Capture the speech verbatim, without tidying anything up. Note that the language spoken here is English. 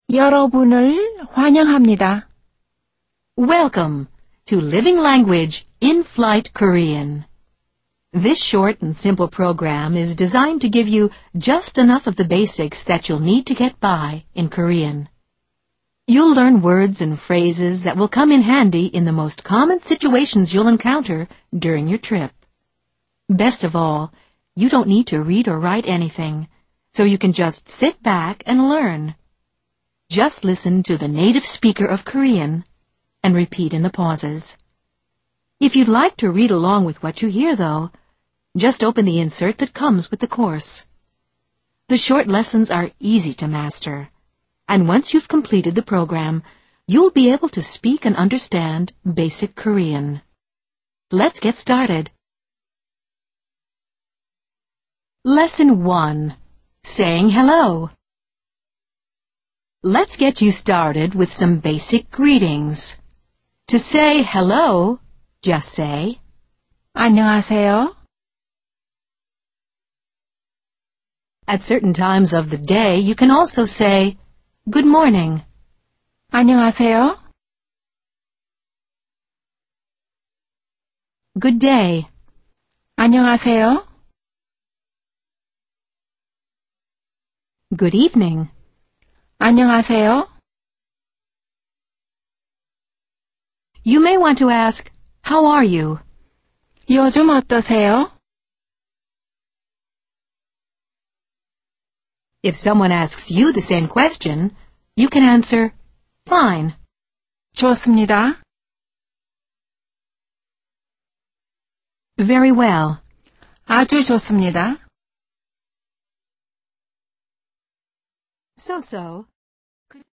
여러분을 환영합니다. Welcome to Living Language In-Flight Korean. This short and simple program is designed to give you just enough of the basics that you'll need to get by in Korean. You'll learn words and phrases that will come in handy in the most common situations you'll encounter during your trip. Best of all, you don't need to read or write anything, so you can just sit back and learn. Just listen to the native speaker of Korean and repeat in the pauses. If you'd like to read along with what you hear, though, just open the insert that comes with the course. The short lessons are easy to master, and once you've completed the program, you'll be able to speak and understand basic Korean. Let's get started. Lesson one. Saying hello. Let's get you started with some basic greetings. To say hello, just say, 안녕하세요. At certain times of the day, you can also say, good morning. 안녕하세요. Good day. 안녕하세요. Good evening. 안녕하세요. You may want to ask, how are you? 요즘 어떠세요? If someone asks you the same question, you can answer, fine. 좋습니다. Very well. 아주 좋습니다. So-so.